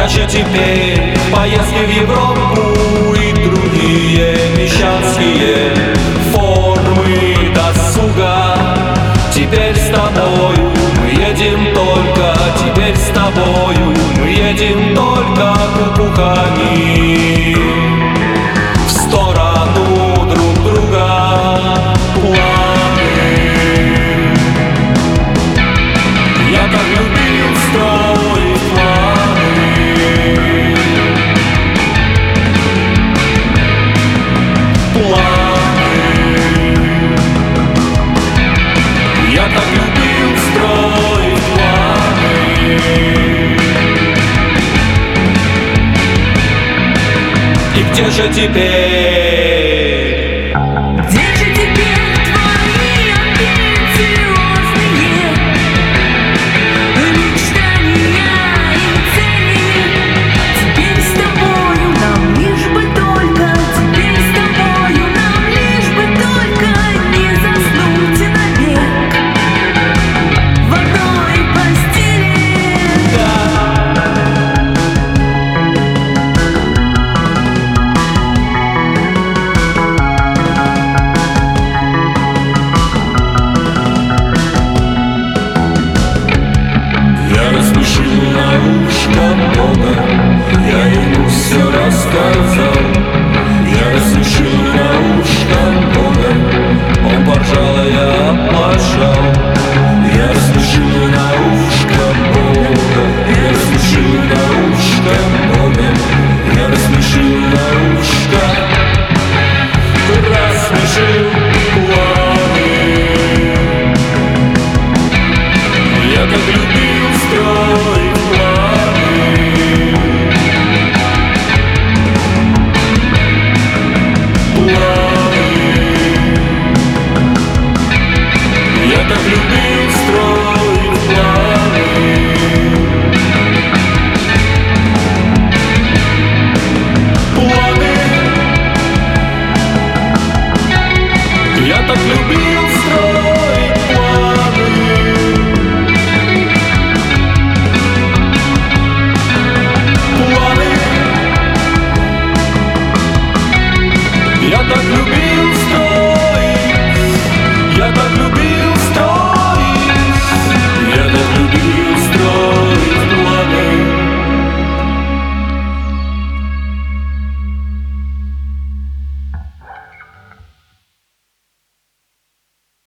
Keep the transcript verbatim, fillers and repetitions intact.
Где же теперь поездки в Европу и другие мещанские формы досуга? Теперь с тобою мы едем только, теперь с тобою мы едем только кукухами в сторону друг друга. Планы. Я так любил строить планы. Планы. Я так любил строить планы. И где же теперь? Я ему все рассказал, я рассмешил на ушко Бога. Он поржал, а я оплошал. Я рассмешил на ушко Бога, я рассмешил на ушко Бога, я рассмешил на ушко, рассмешил планы. Я так любил строить планы. Я так любил строить планы. Планы. Я так любил строить планы. Планы. Я так любил.